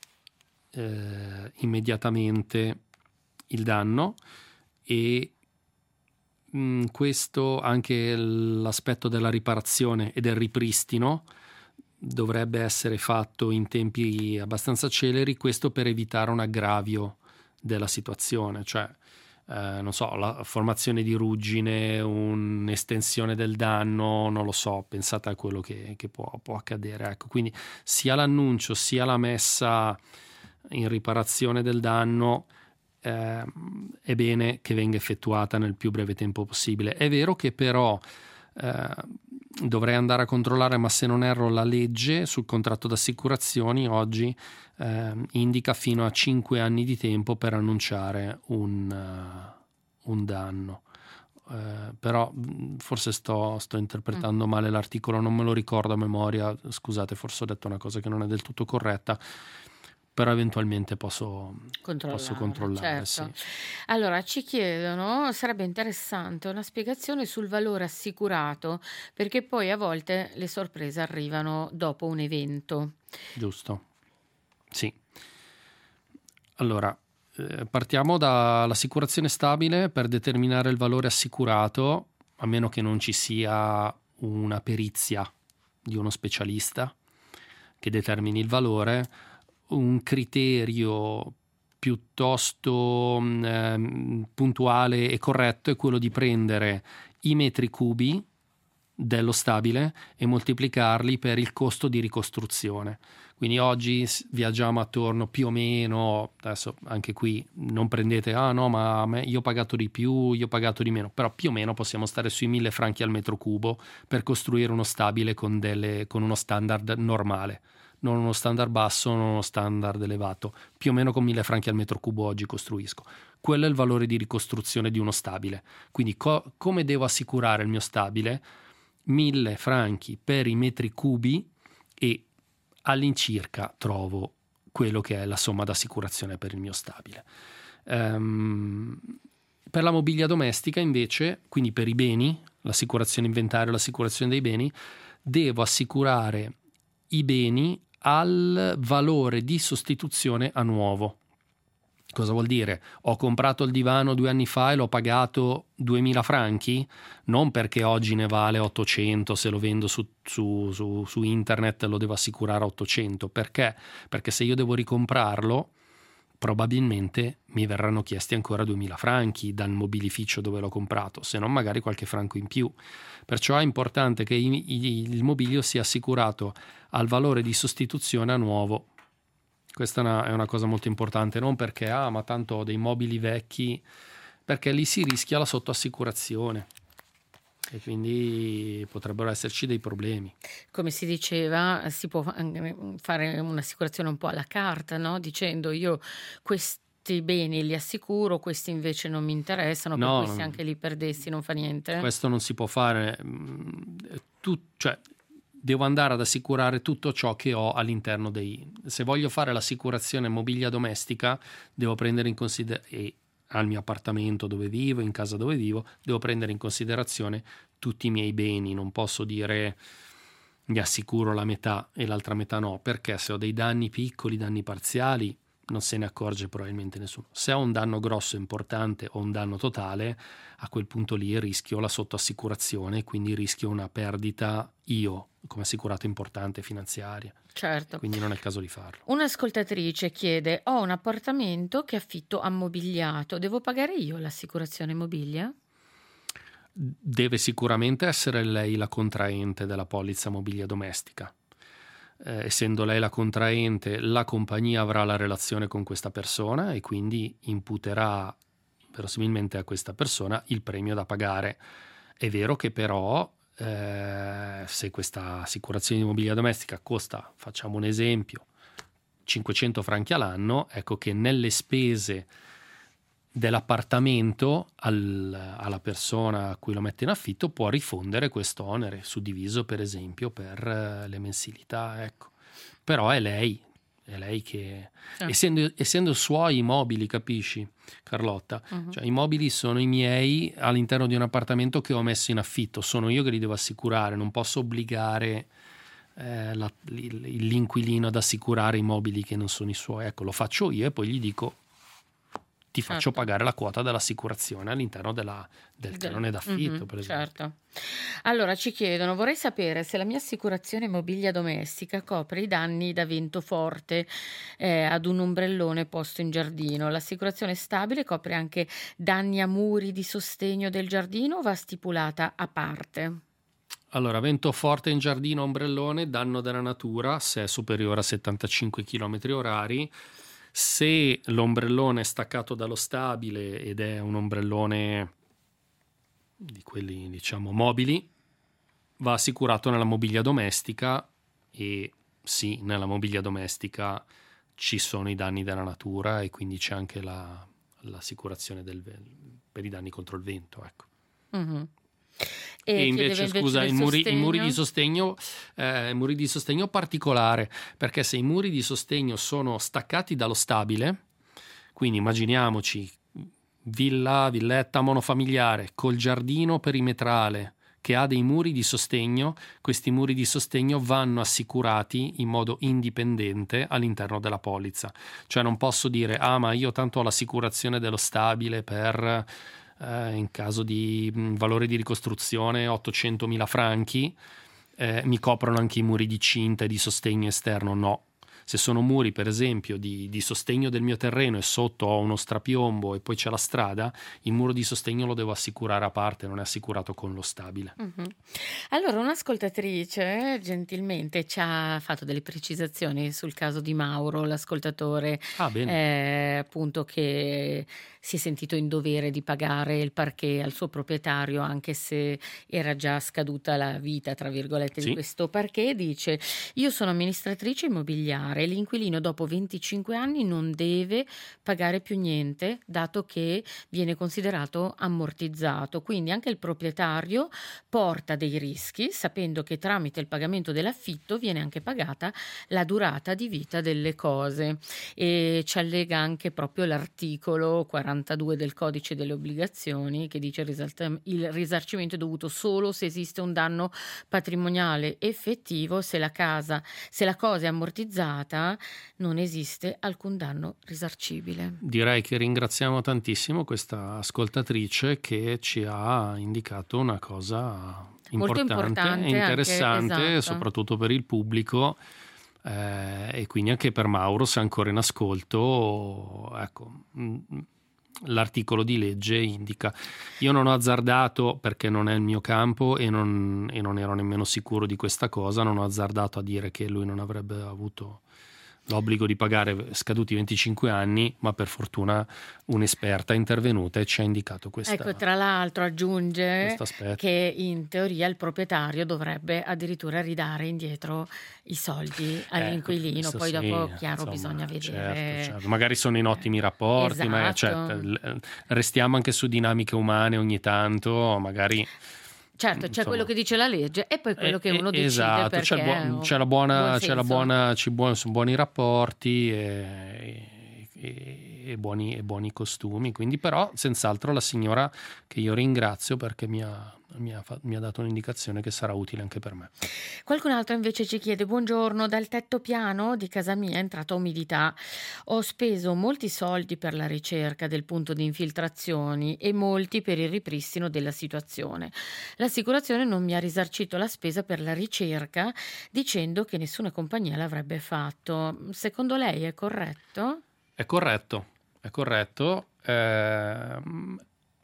eh, immediatamente il danno, e mh, questo, anche l'aspetto della riparazione e del ripristino dovrebbe essere fatto in tempi abbastanza celeri, questo per evitare un aggravio della situazione, cioè eh, non so, la formazione di ruggine, un'estensione del danno, non lo so, pensate a quello che, che può, può accadere, ecco. Quindi sia l'annuncio sia la messa in riparazione del danno eh, è bene che venga effettuata nel più breve tempo possibile. È vero che però eh, dovrei andare a controllare, ma se non erro la legge sul contratto d'assicurazioni oggi eh, indica fino a cinque anni di tempo per annunciare un, uh, un danno. Eh, però forse sto, sto interpretando mm. male l'articolo, non me lo ricordo a memoria, scusate, forse ho detto una cosa che non è del tutto corretta, però eventualmente posso controllare. Posso controllare certo. Sì. Allora ci chiedono, sarebbe interessante una spiegazione sul valore assicurato, perché poi a volte le sorprese arrivano dopo un evento. Giusto, sì. Allora, eh, partiamo dall'assicurazione stabile. Per determinare il valore assicurato, a meno che non ci sia una perizia di uno specialista che determini il valore, un criterio piuttosto eh, puntuale e corretto è quello di prendere i metri cubi dello stabile e moltiplicarli per il costo di ricostruzione. Quindi oggi viaggiamo attorno più o meno, adesso anche qui non prendete, ah no ma io ho pagato di più, io ho pagato di meno, però più o meno possiamo stare sui mille franchi al metro cubo per costruire uno stabile con, delle, con uno standard normale. Non uno standard basso, non uno standard elevato, più o meno con mille franchi al metro cubo oggi costruisco. Quello è il valore di ricostruzione di uno stabile. Quindi co- come devo assicurare il mio stabile? mille franchi per i metri cubi e all'incirca trovo quello che è la somma d'assicurazione per il mio stabile. Um, per la mobilia domestica invece, quindi per i beni, l'assicurazione inventario, l'assicurazione dei beni, devo assicurare i beni al valore di sostituzione a nuovo. Cosa vuol dire? Ho comprato il divano due anni fa e l'ho pagato duemila franchi, non perché oggi ne vale ottocento, se lo vendo su, su, su, su internet lo devo assicurare a ottocento. Perché? Perché se io devo ricomprarlo, probabilmente mi verranno chiesti ancora duemila franchi dal mobilificio dove l'ho comprato, se non magari qualche franco in più. Perciò è importante che i, i, il mobilio sia assicurato al valore di sostituzione a nuovo. Questa è una, è una cosa molto importante, non perché ah ma tanto ho dei mobili vecchi, perché lì si rischia la sottoassicurazione e quindi potrebbero esserci dei problemi. Come si diceva, si può fare un'assicurazione un po' alla carta, no? Dicendo io questi beni li assicuro, questi invece non mi interessano, no, per cui se anche li perdessi non fa niente. Questo non si può fare. Tu, cioè, devo andare ad assicurare tutto ciò che ho all'interno dei... Se voglio fare l'assicurazione mobilia domestica, devo prendere in considerazione, al mio appartamento dove vivo, in casa dove vivo, devo prendere in considerazione tutti i miei beni. Non posso dire mi assicuro la metà e l'altra metà no, perché se ho dei danni piccoli, danni parziali, non se ne accorge probabilmente nessuno. Se ho un danno grosso importante o un danno totale, a quel punto lì rischio la sottoassicurazione, quindi rischio una perdita io come assicurato importante finanziaria. Certo. Quindi non è il caso di farlo. Un'ascoltatrice chiede: ho un appartamento che affitto ammobiliato, devo pagare io l'assicurazione mobilia? Deve sicuramente essere lei la contraente della polizza mobilia domestica. Eh, essendo lei la contraente, la compagnia avrà la relazione con questa persona e quindi imputerà verosimilmente a questa persona il premio da pagare. È vero che però eh, se questa assicurazione di mobilia domestica costa, facciamo un esempio, cinquecento franchi all'anno, ecco che nelle spese dell'appartamento al, alla persona a cui lo mette in affitto può rifondere questo onere, suddiviso per esempio per uh, le mensilità, ecco. Però è lei, è lei che, sì. essendo, essendo suoi mobili, capisci Carlotta? Uh-huh. Cioè i mobili sono i miei all'interno di un appartamento che ho messo in affitto, sono io che li devo assicurare, non posso obbligare eh, la, l'inquilino ad assicurare i mobili che non sono i suoi, ecco, lo faccio io e poi gli dico ti faccio certo. pagare la quota dell'assicurazione all'interno della, del canone d'affitto, mm-hmm, per esempio. Certo. Allora ci chiedono: vorrei sapere se la mia assicurazione mobilia domestica copre i danni da vento forte eh, ad un ombrellone posto in giardino. L'assicurazione stabile copre anche danni a muri di sostegno del giardino o va stipulata a parte? Allora, vento forte in giardino, ombrellone, danno della natura se è superiore a settantacinque chilometri orari. Se l'ombrellone è staccato dallo stabile ed è un ombrellone di quelli diciamo mobili, va assicurato nella mobilia domestica e sì, nella mobilia domestica ci sono i danni della natura e quindi c'è anche la, l'assicurazione del, per i danni contro il vento, ecco. Mm-hmm. E, e invece, invece scusa, i muri, i muri di sostegno, eh, muri di sostegno particolare, perché se i muri di sostegno sono staccati dallo stabile, quindi immaginiamoci villa, villetta monofamiliare col giardino perimetrale che ha dei muri di sostegno, questi muri di sostegno vanno assicurati in modo indipendente all'interno della polizza. Cioè non posso dire ah ma io tanto ho l'assicurazione dello stabile per Eh, in caso di mh, valore di ricostruzione ottocentomila franchi, eh, mi coprono anche i muri di cinta e di sostegno esterno. No, se sono muri per esempio di, di sostegno del mio terreno e sotto ho uno strapiombo e poi c'è la strada, il muro di sostegno lo devo assicurare a parte, non è assicurato con lo stabile. Mm-hmm. Allora un'ascoltatrice gentilmente ci ha fatto delle precisazioni sul caso di Mauro, l'ascoltatore ah, bene. Eh, appunto che si è sentito in dovere di pagare il parquet al suo proprietario anche se era già scaduta la vita tra virgolette sì. di questo parquet. Dice: io sono amministratrice immobiliare, l'inquilino dopo venticinque anni non deve pagare più niente dato che viene considerato ammortizzato, quindi anche il proprietario porta dei rischi sapendo che tramite il pagamento dell'affitto viene anche pagata la durata di vita delle cose, e ci allega anche proprio l'articolo quarantadue del codice delle obbligazioni che dice il risarcimento è dovuto solo se esiste un danno patrimoniale effettivo, se la casa se la cosa è ammortizzata non esiste alcun danno risarcibile. Direi che ringraziamo tantissimo questa ascoltatrice che ci ha indicato una cosa importante, importante e interessante anche, esatto. soprattutto per il pubblico eh, e quindi anche per Mauro se è ancora in ascolto. Ecco, l'articolo di legge indica. Io non ho azzardato, perché non è il mio campo e non, e non ero nemmeno sicuro di questa cosa, non ho azzardato a dire che lui non avrebbe avuto l'obbligo di pagare scaduti venticinque anni, ma per fortuna un'esperta è intervenuta e ci ha indicato questa. Ecco, tra l'altro aggiunge che in teoria il proprietario dovrebbe addirittura ridare indietro i soldi all'inquilino, ecco, poi sì, dopo chiaro insomma, bisogna vedere. Certo, certo. Magari sono in ottimi rapporti, esatto. ma certo, restiamo anche su dinamiche umane ogni tanto, magari Certo, c'è insomma, quello che dice la legge e poi quello che uno eh, decide esatto, perché c'è, il buon- è un c'è la buona, buon c'è la senso. buona, ci buon- sono buoni rapporti e, e- e buoni, e buoni costumi. Quindi, però, senz'altro la signora, che io ringrazio perché mi ha, mi ha fa- mi ha dato un'indicazione che sarà utile anche per me. Qualcun altro invece ci chiede: buongiorno, dal tetto piano di casa mia è entrata umidità. Ho speso molti soldi per la ricerca del punto di infiltrazioni e molti per il ripristino della situazione. L'assicurazione non mi ha risarcito la spesa per la ricerca dicendo che nessuna compagnia l'avrebbe fatto. Secondo lei è corretto? È corretto, è corretto. Ehm,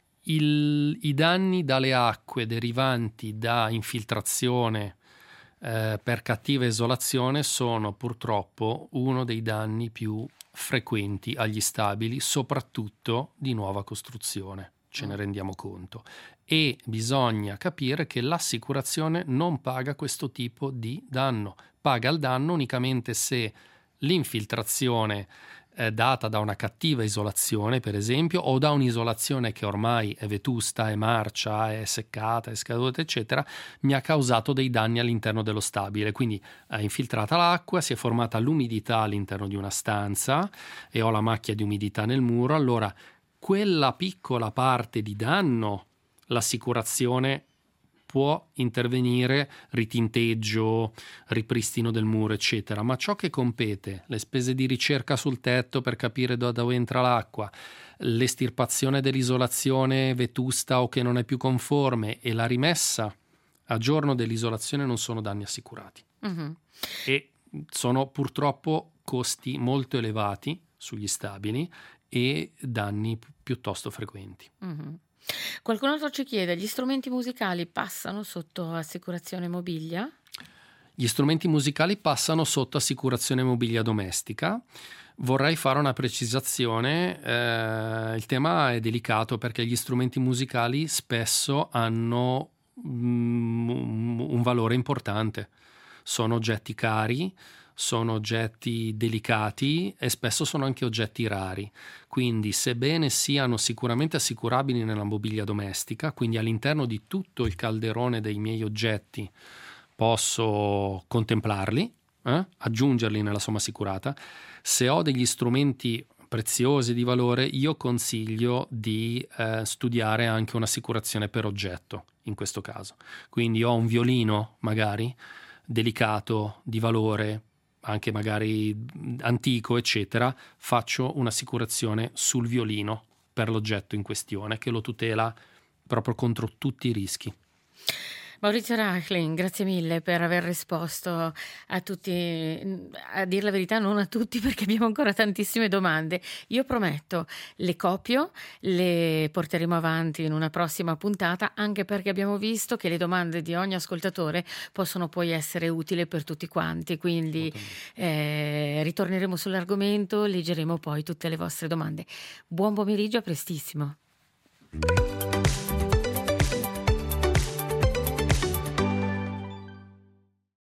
il- i danni dalle acque derivanti da infiltrazione eh, per cattiva isolazione sono purtroppo uno dei danni più frequenti agli stabili, soprattutto di nuova costruzione, ce ne rendiamo conto. E bisogna capire che l'assicurazione non paga questo tipo di danno, paga il danno unicamente se l'infiltrazione eh, data da una cattiva isolazione, per esempio, o da un'isolazione che ormai è vetusta, è marcia, è seccata, è scaduta, eccetera, mi ha causato dei danni all'interno dello stabile. Quindi è infiltrata l'acqua, si è formata l'umidità all'interno di una stanza e ho la macchia di umidità nel muro. Allora, quella piccola parte di danno l'assicurazione può intervenire, ritinteggio, ripristino del muro, eccetera, ma ciò che compete, le spese di ricerca sul tetto per capire da dove entra l'acqua, l'estirpazione dell'isolazione vetusta o che non è più conforme e la rimessa a giorno dell'isolazione non sono danni assicurati. Mhm. E sono purtroppo costi molto elevati sugli stabili e danni pi- piuttosto frequenti. Mhm. Qualcun altro ci chiede: gli strumenti musicali passano sotto assicurazione mobilia? Gli strumenti musicali passano sotto assicurazione mobilia domestica. Vorrei fare una precisazione, eh, il tema è delicato perché gli strumenti musicali spesso hanno mm, un un valore importante, sono oggetti cari, sono oggetti delicati e spesso sono anche oggetti rari. Quindi, sebbene siano sicuramente assicurabili nella mobilia domestica, quindi all'interno di tutto il calderone dei miei oggetti posso contemplarli, eh, aggiungerli nella somma assicurata. Se ho degli strumenti preziosi di valore, io consiglio di eh, studiare anche un'assicurazione per oggetto in questo caso. Quindi ho un violino magari delicato, di valore, anche magari antico, eccetera, faccio un'assicurazione sul violino per l'oggetto in questione che lo tutela proprio contro tutti i rischi. Maurizio Rachlin, grazie mille per aver risposto a tutti, a dir la verità non a tutti perché abbiamo ancora tantissime domande. Io prometto, le copio, le porteremo avanti in una prossima puntata, anche perché abbiamo visto che le domande di ogni ascoltatore possono poi essere utili per tutti quanti, quindi eh, ritorneremo sull'argomento, leggeremo poi tutte le vostre domande. Buon pomeriggio, a prestissimo.